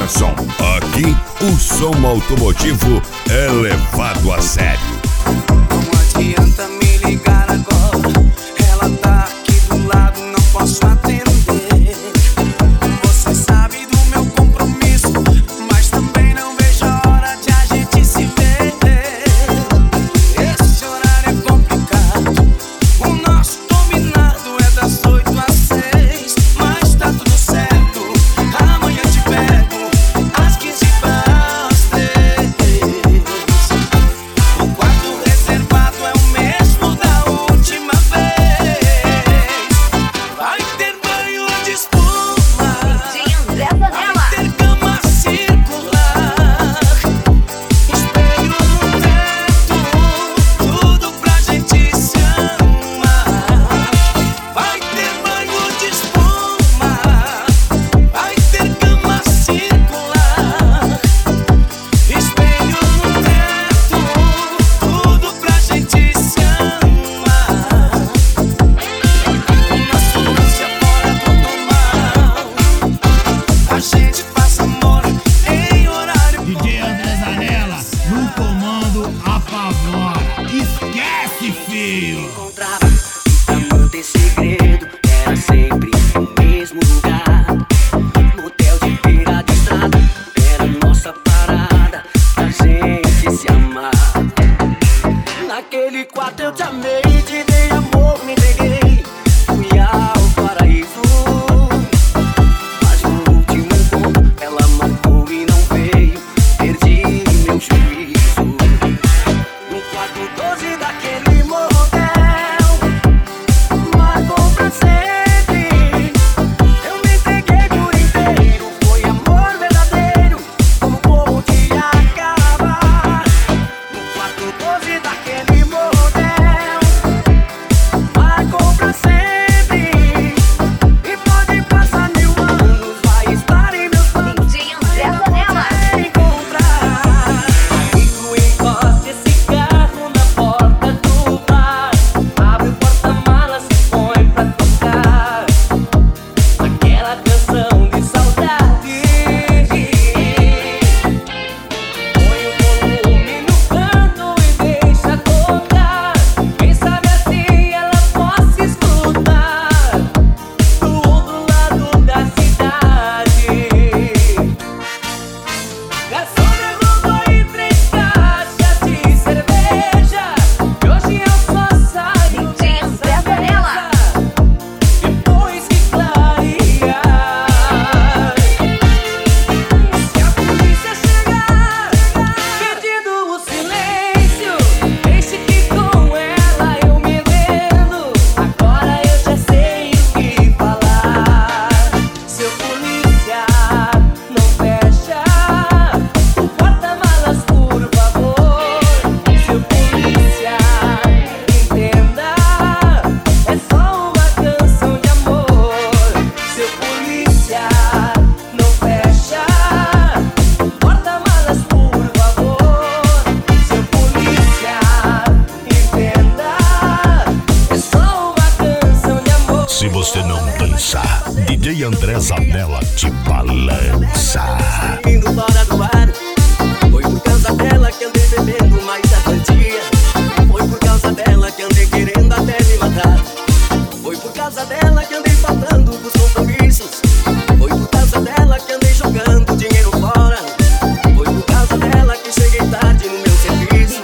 Atração. Aqui o som automotivo é levado a sério. Não adianta me ligar agora, ela tá aqui do lado, não posso atender. Você sabe do meu compromisso, mas também não vejo a hora de a gente se ver. Esse horário é complicado, o nosso combinado é das 8 às 6, mas tá tudo certo, amanhã te pego às 15 para as 3. O quarto reservado é o mesmo da última vez. Vai ter banho de espuma, vai ter cama circular, espelho no teto, tudo pra gente se amar. Vai ter banho de espuma, vai ter cama circular, espelho no teto, tudo pra gente se amar. Nossa lance é fora do normal, a gente passa amor em horário. DJ André Zanella, no comando apavora. Esquece, filho! Encontrava pra manter segredo, era sempre no mesmo lugar. Motel de beira de estrada, era nossa parada pra gente se amar. Naquele quarto eu te amei, te dei amor, me entreguei, fui ao paraíso. Mas no último ponto ela marcou e não veio, perdi meu juízo. No quarto 12 daquele motel, marcou pra sempre. Eu me entreguei por inteiro, foi amor verdadeiro, como vou te acabar. No quarto 12 daquele motel, marcou pra sempre. E pode passar 1000 anos, vai estar em meus planos. Encontrar amigo, encosta esse carro na porta do bar, abre o porta-malas e põe pra tocar aquela canção de saudade. Põe o volume no canto e deixa tocar, quem sabe assim ela possa escutar do outro lado da cidade. Garçom, derrubou aí 3 caixas de cerveja, e hoje eu só saio dessa mesa depois que clarear. Se a polícia chegar pedindo o silêncio, deixe que com ela eu me entendo. Agora eu já sei o que falar. Seu polícia, não fecha o porta-malas, por favor. Seu polícia, entenda, é só uma canção de amor. Seu polícia, não fecha o porta-malas, por favor. Seu polícia, entenda, é só uma canção de amor. Se você não dançar, DJ André Zanella te balança. Indo fora do ar, foi por causa dela que andei bebendo mais a quantia. Foi por causa dela que andei querendo até me matar. Foi por causa dela que andei faltando pros compromissos. Foi por causa dela que andei jogando dinheiro fora. Foi por causa dela que cheguei tarde no meu serviço.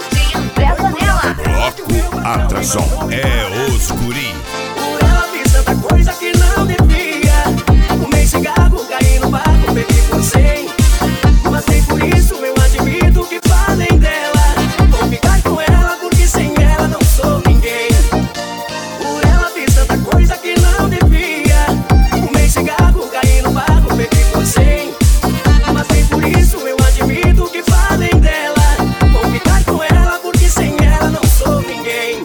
Bloco Atração é os guri. Por ela fiz tanta coisa que não devia. Fumei cigarro, caí no barco, bebi por 100. Mas nem por isso eu admito que falem dela. Vou ficar com ela porque sem ela não sou ninguém. Por ela fiz tanta coisa que não devia. Fumei cigarro, caí no barco, bebi por 100. Mas nem por isso eu admito que falem dela. Vou ficar com ela porque sem ela não sou ninguém.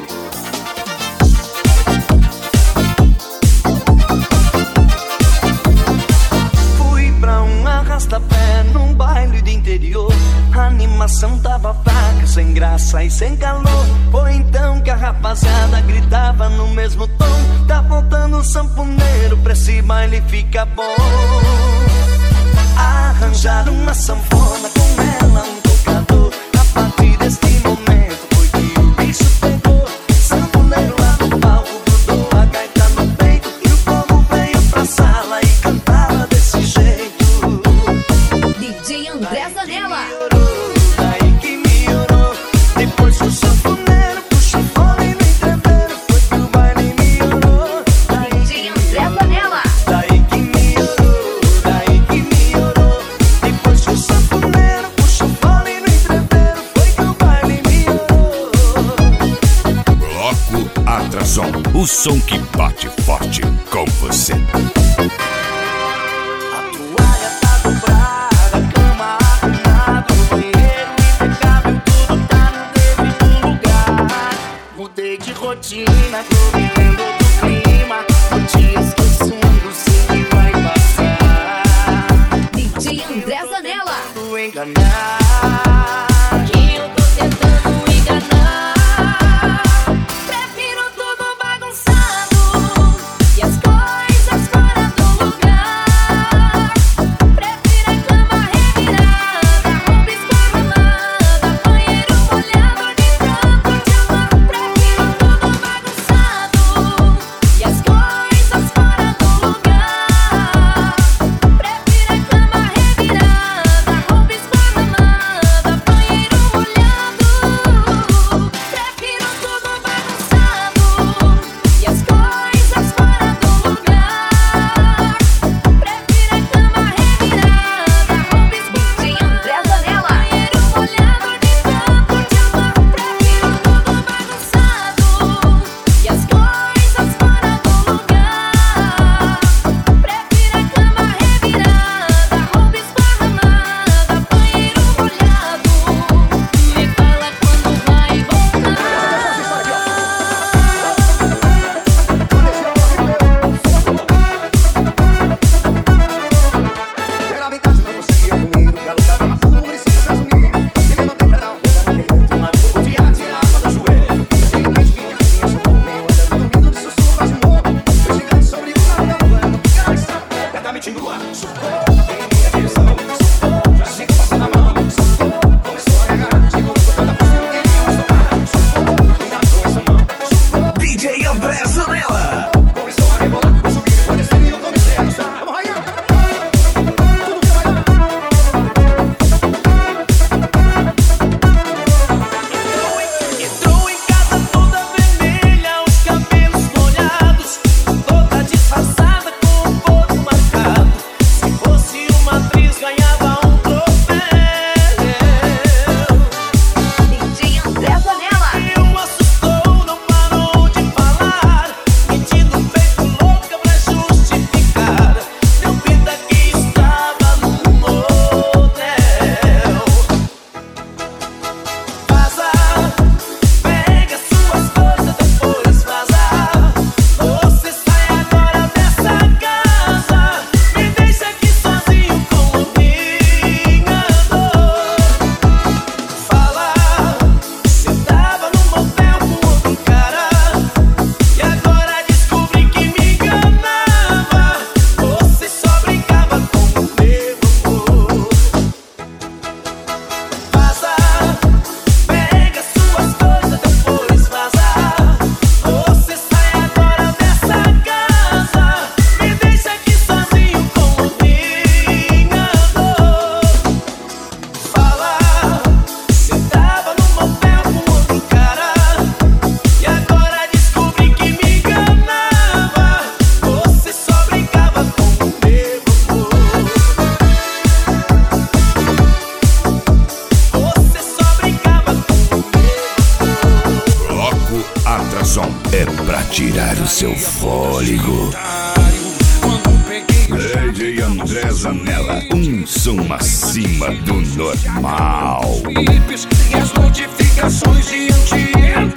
Fui pra um arrasta-pé num baile do interior. A animação tava fraca, sem graça e sem calor. Foi então que a rapaziada gritava no mesmo tom: tá faltando um sanfoneiro pra esse baile ficar bom. Arranjar uma sanfona com ela, um tocador. A partir deste momento foi que o bicho pegou. Sanfoneiro lá do palco grudou a gaita no peito e o povo veio pra sala e cantava desse jeito. DJ André Zanella. Daí que melhorou. Depois o sanfoneiro puxou fole no entreveiro, foi que o baile melhorou. DJ André Zanella. Daí que melhorou, daí que melhorou. Depois que o sanfoneiro puxou fole no entreveiro, foi que o baile melhorou. Bloco Atração, o som que bate forte com você. A toalha tá dobrada, a cama arrumada, o banheiro impecável, tudo tá no devido lugar. Mudei de rotina, tô vivendo outro clima. O dia esquecendo, sei que vai passar. DJ André Zanella. Vou enganar. Que eu tô tentando enganar. Prefiro tudo bagunçado e as coisas fora do lugar. Prefiro a cama revirada, roupa esparramada, banheiro molhado de tanto te amar. Prefiro tudo bagunçado e as coisas fora do lugar. Prefiro a cama revirada, roupa esparramada, banheiro molhado. Prefiro tudo bagunçado e as coisas fora do lugar. Prefiro a cama revirada, roupa DJ André Zanella. Banheiro molhado de tanto te amar. Prefiro tudo bagunçado e as coisas fora do lugar. Prefiro a cama revirada, roupa esparramada, banheiro molhado. Me fala quando vai voltar. Ela vem cá, se não conseguia comigo, que ela tava na fuga, precisa assumir. Ele não tem pra dar um pouco na direita, uma pouco de ar, tira a água do joelho. Tem mais vingancinha, sou bom, meio olhando, dormindo de sussurro, quase morro. Eu gigante sobre o lado, voando, cara, está, já tá metindo o ar. Socorro, tem minha direção, socorro, já chega passando a mão, socorro, começou a regar, chegou no toda a fazenda, tem que eu estou lá, socorro, cuidado com essa mão, socorro. DJ André Zanella. Começou a rebolar, vou subir, vou descer e eu comecei a gostar. Vamos raiar! Tudo que vai dar. Entrou em casa toda vermelha, os cabelos molhados, toda disfarçada com o corpo marcado. Se fosse uma atriz, ganhava um troféu. DJ André Zanella. O assustou, não parou de falar, metido feito louca pra justificar. Deu vida que estava no motel. Vaza, pega suas coisas, depois vaza. Você sai agora dessa casa, me deixa aqui sozinho com o vingador. Fala, você tava no motel com outro cara e agora descobri que me enganava. Você só brincava com o meu amor. Vaza, pega suas coisas, depois vaza. Você sai agora dessa casa, me deixa aqui sozinho com o vingador. Fala, você tava no motel com outro cara e agora descobri que me enganava. Você só brincava com o meu amor. Você só brincava com o meu amor. Bloco Atração é pra tirar o seu fôlego. DJ André Zanella, um som acima do normal. E as notificações de antigo.